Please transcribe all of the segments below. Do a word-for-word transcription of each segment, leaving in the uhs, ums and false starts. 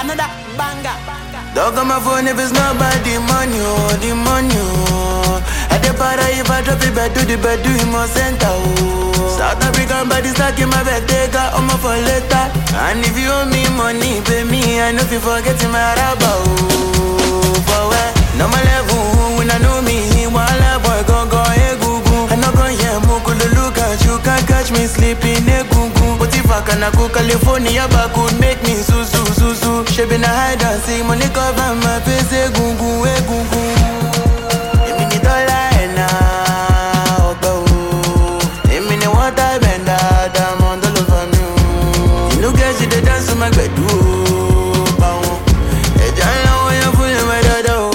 another banger. Don't call my phone if it's not about the money, oh, the money, oh. At the para if I drop it back to the bed, do him on center, oh. South African body stuck in my bed, take out on my phone later. And if you owe me money, pay me, I know if you forget my rubber, oh. For where? No my level, when I know me, while I boy go go, hey, goo goo. I know go here, mukulu look at you, can't catch me sleeping, hey, goo goo. But if I can I go California, back could make me so so so so. She been a hide and see money cover my face, hey, goo goo, hey, goo goo. Give me the dollar and now, go. Give me the water bend that I'm on the love of me. You know, guys, you the dance to my bed, oh. Hey, John, when you're fooling my dad, oh.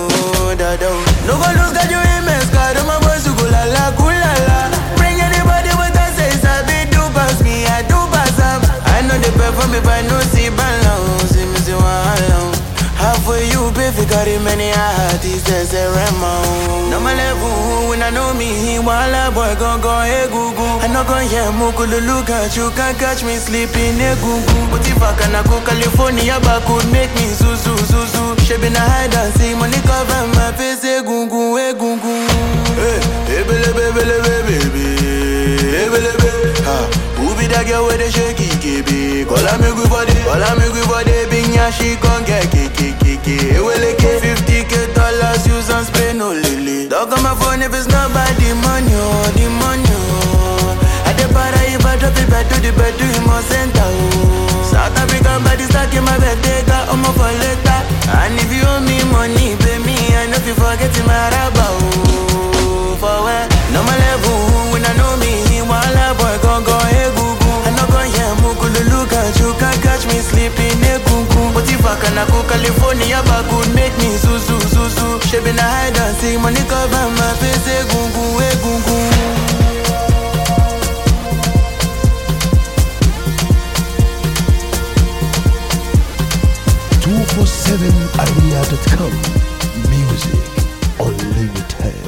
No go lose that you in mess, cause my boys who go la la, cool la la. Bring anybody with us, say, sabi do pass me, I do pass up. I know they perform if I know see balance, see me see one alone. Halfway you pay for carry many artists, there's a remount. No my level, when I know me, while a boy gon' go, hey goo goo. I know go here, mukulu look at you, can't catch me sleeping, hey goo goo. But if I can I go California, back could make me so so so so. She been a hide and see money cover my face, hey goo goo, hey goo goo. Hey, hey baby, baby, baby, hey baby, ha. Who be that girl with the shaky baby? Call her me good body, call her me good body. Binya she gon' get kiki kiki. Hey well okay, fifty k dollars use and spray no lily. Dog on my phone if it's not about the money, oh, the money, oh. At the para if I drop it back to the bed, do him on center, oh. South African body stuck in my bed, take out on my phone later. And if you owe me money, pay me, I know if you forget my rubber, oh. For where? No my level, when I know me, while a boy gon' go, hey goo goo. I know go here, mukulu look at you, can't catch me sleeping, hey goo goo. But if I can I go California, back could make me so so so so. She been a hide and see money cover my face, hey goo goo, hey goo goo. two four seven area dot com. Music unlimited.